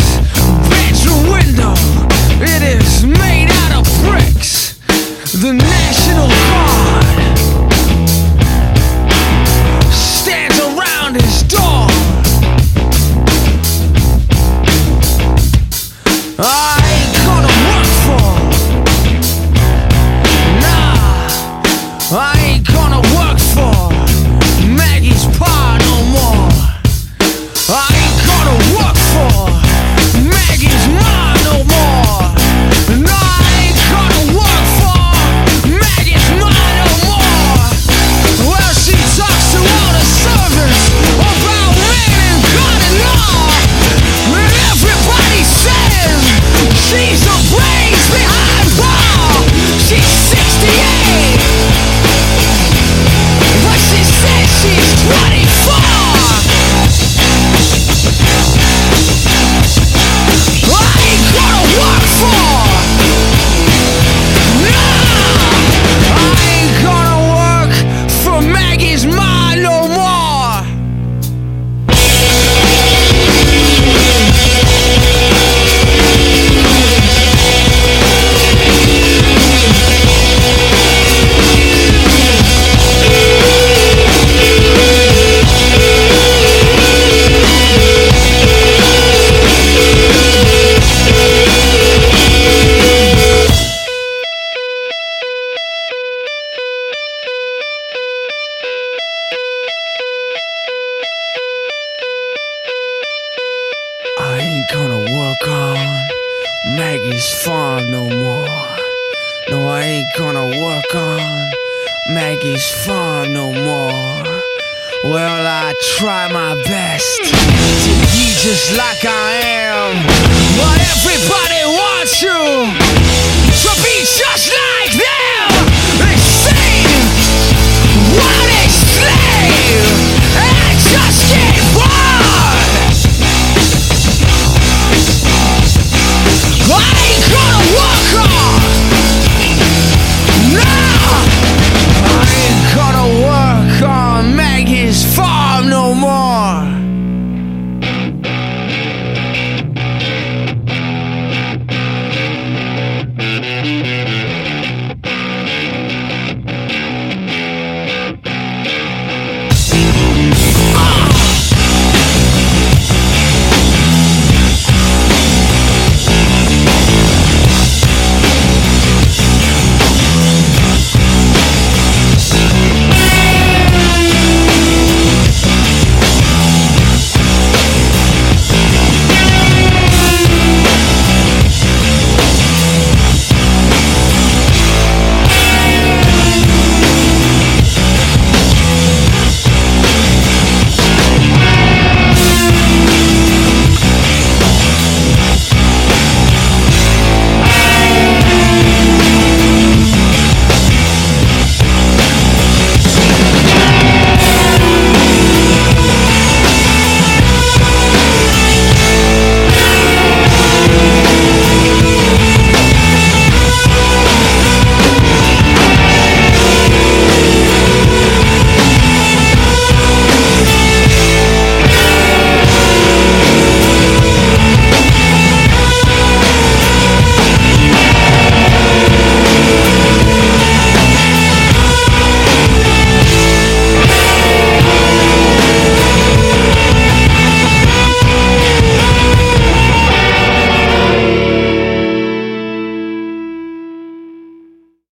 bedroom window, it is made out of bricks. The National Guard stands around his door. I ain't gonna work for, nah, I ain't gonna work for Maggie's Pa no more. I ain't gonna work for Maggie's Ma no more. No, I ain't gonna work for Maggie's Ma no more. Well, she talks to all the servants about men and God and law, and everybody says she's the brains behind ball. She's 68, but she says she's 24. I ain't gonna work for, nah, I ain't gonna work for Maggie's Ma no more. I ain't gonna work on Maggie's farm no more. No, I ain't gonna work on Maggie's farm no more. Well, I try my best to be just like I am.